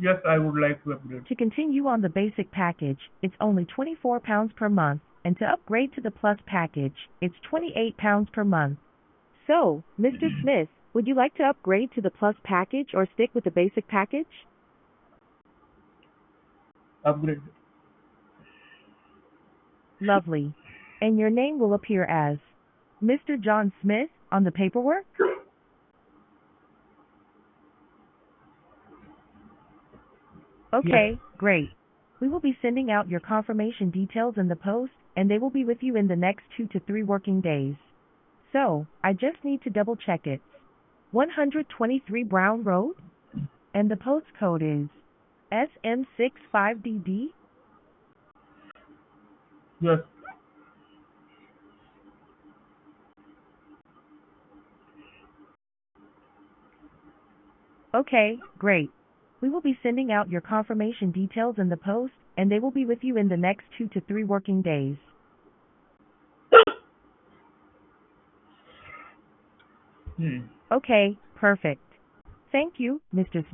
Yes, I would like to upgrade. To continue on the basic package, it's only £24 per month, and to upgrade to the Plus package, it's £28 per month. So, Mr. Smith, would you like to upgrade to the Plus package or stick with the basic package? Upgrade. Lovely. And your name will appear as Mr. John Smith on the paperwork? Yes. Okay, great. We will be sending out your confirmation details in the post, and they will be with you in the next 2 to 3 working days. So, I just need to double check it. 123 Brown Road? And the postcode is SM65DD? Yes. Okay, great. We will be sending out your confirmation details in the post, and they will be with you in the next 2 to 3 working days. Hmm. Okay, perfect. Thank you, Mr.